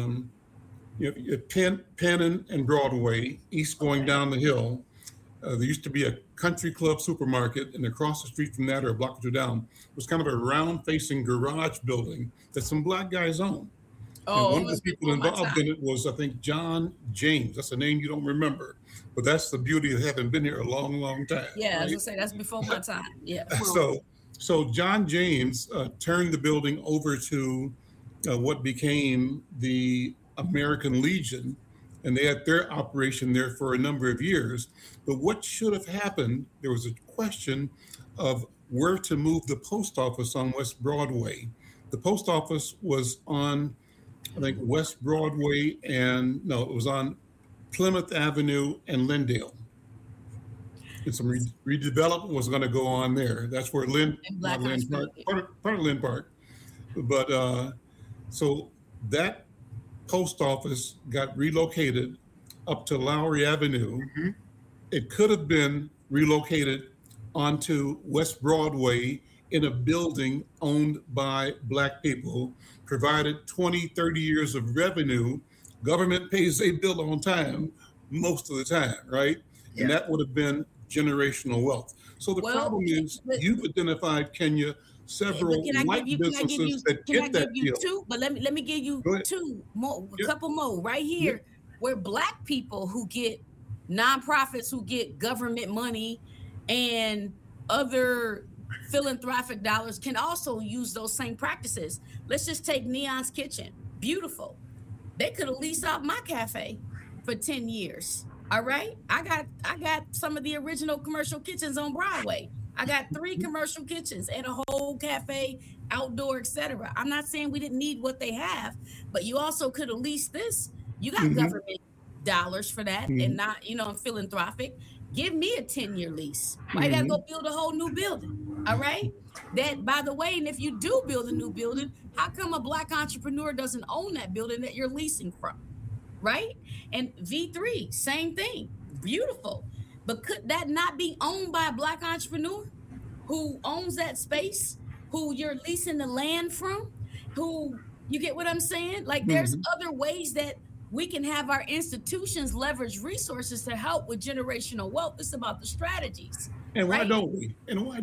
Penn and Broadway, east going down the hill. There used to be a Country Club Supermarket, and across the street from that, or a block or two down, was kind of a round-facing garage building that some Black guys owned. And one of the people involved in it was, I think, John James. That's a name you don't remember, but that's the beauty of having been here a long, long time. Yeah, right? I was gonna say that's before my time. Yeah. So John James turned the building over to what became the American Legion, and they had their operation there for a number of years. But what should have happened? There was a question of where to move the post office on West Broadway. The post office was on, I think, West Broadway it was on Plymouth Avenue and Lyndale. And some redevelopment was going to go on there. That's where part of Lynn Park. But so that post office got relocated up to Lowry Avenue. It could have been relocated onto West Broadway in a building owned by Black people, provided 20, 30 years of revenue. Government pays a bill on time most of the time, right? Yeah. And that would have been generational wealth. So the problem is you've identified, Kenya, several white businesses that get that deal. But let me give you two more, a couple more right here, where Black people who get nonprofits, who get government money and other philanthropic dollars can also use those same practices. Let's just take Neon's Kitchen. Beautiful. They could have leased out my cafe for 10 years. All right. I got some of the original commercial kitchens on Broadway. I got 3 commercial kitchens and a whole cafe, outdoor, etc. I'm not saying we didn't need what they have, but you also could have leased this. You got government dollars for that and not, philanthropic. Give me a 10-year lease. I got to go build a whole new building. All right. That, by the way, and if you do build a new building, how come a Black entrepreneur doesn't own that building that you're leasing from? Right. And V3, same thing. Beautiful. But could that not be owned by a Black entrepreneur who owns that space, who you're leasing the land from, who, you get what I'm saying? Like there's other ways that we can have our institutions leverage resources to help with generational wealth. It's about the strategies. And why don't we?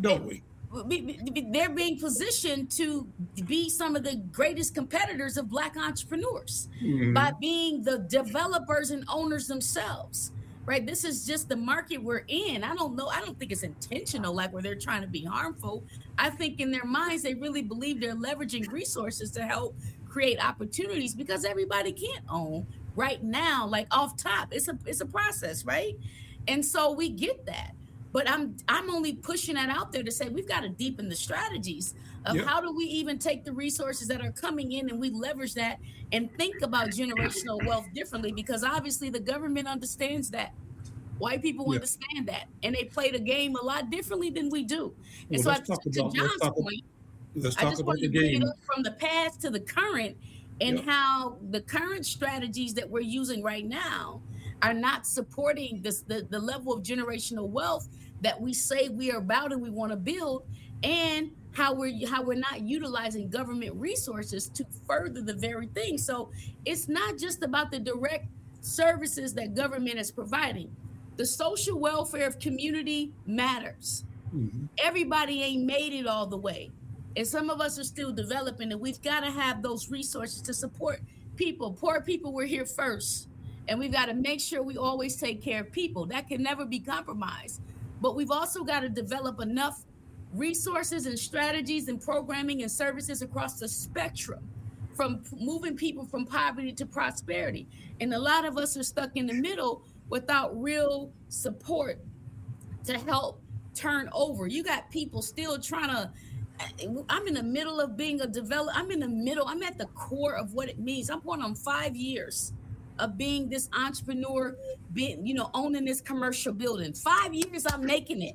They're being positioned to be some of the greatest competitors of Black entrepreneurs by being the developers and owners themselves, right? This is just the market we're in. I don't think it's intentional, like where they're trying to be harmful. I think in their minds, they really believe they're leveraging resources to help create opportunities, because everybody can't own right now, like off top. It's a process, right? And so we get that. But I'm only pushing that out there to say we've got to deepen the strategies of how do we even take the resources that are coming in and we leverage that and think about generational wealth differently, because obviously the government understands that. White people understand that, and they play the game a lot differently than we do. And well, so to John's point, I just want to bring it up from the past to the current, and how the current strategies that we're using right now are not supporting the level of generational wealth that we say we are about and we want to build, and how we're not utilizing government resources to further the very thing. So it's not just about the direct services that government is providing. The social welfare of community matters. Everybody ain't made it all the way. And some of us are still developing, and we've got to have those resources to support people. Poor people were here first. And we've got to make sure we always take care of people. That can never be compromised. But we've also got to develop enough resources and strategies and programming and services across the spectrum, from moving people from poverty to prosperity. And a lot of us are stuck in the middle without real support to help turn over. You got people still trying to, I'm in the middle of being a developer. I'm at the core of what it means. I'm going on 5 years of being this entrepreneur, owning this commercial building. 5 years I'm making it.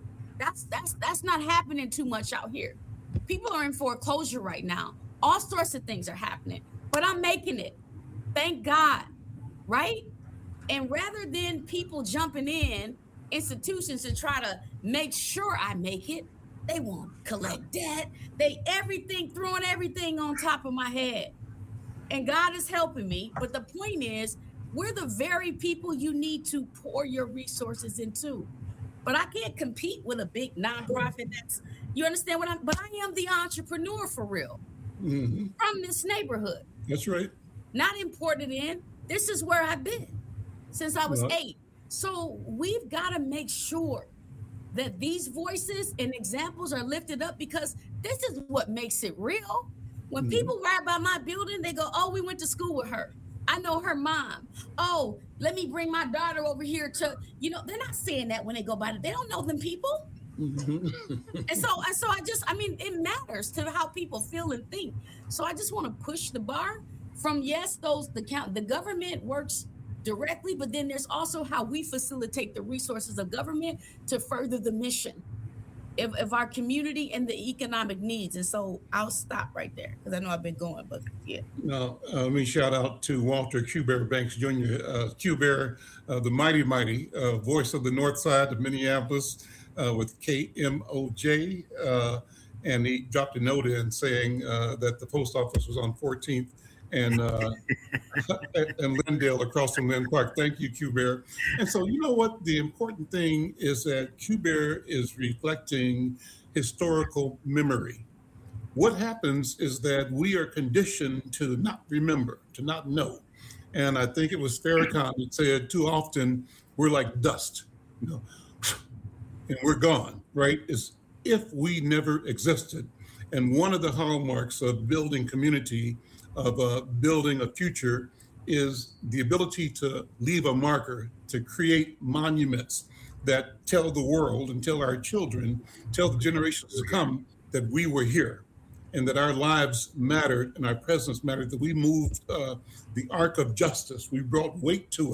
That's not happening too much out here. People are in foreclosure right now. All sorts of things are happening, but I'm making it. Thank God, right? And rather than people jumping in, institutions to try to make sure I make it, they won't collect debt. Throwing everything on top of my head. And God is helping me. But the point is, we're the very people you need to pour your resources into. But I can't compete with a big nonprofit you understand but I am the entrepreneur for real. From this neighborhood. That's right. Not imported in. This is where I've been since I was 8. So we've got to make sure that these voices and examples are lifted up, because this is what makes it real. When people ride by my building, they go, oh, we went to school with her. I know her mom. Oh, let me bring my daughter over here to, they're not saying that when they go by. They don't know them people. And so it matters to how people feel and think. So I just want to push the bar from, the government works directly, but then there's also how we facilitate the resources of government to further the mission of our community and the economic needs. And so I'll stop right there because I know I've been going, but yeah. Now, let me shout out to Walter Q. Bear Banks Jr., Q. Bear, the mighty voice of the North Side of Minneapolis with KMOJ. and he dropped a note in saying that the post office was on 14th and and Lindale across from Lynn Park. Thank you, Q Bear. And so, you know what? The important thing is that Q Bear is reflecting historical memory. What happens is that we are conditioned to not remember, to not know. And I think it was Farrakhan that said too often, we're like dust, you know, and we're gone, right? As if we never existed. And one of the hallmarks of building community, of building a future, is the ability to leave a marker, to create monuments that tell the world and tell our children, tell the generations to come that we were here and that our lives mattered and our presence mattered, that we moved the arc of justice. We brought weight to it.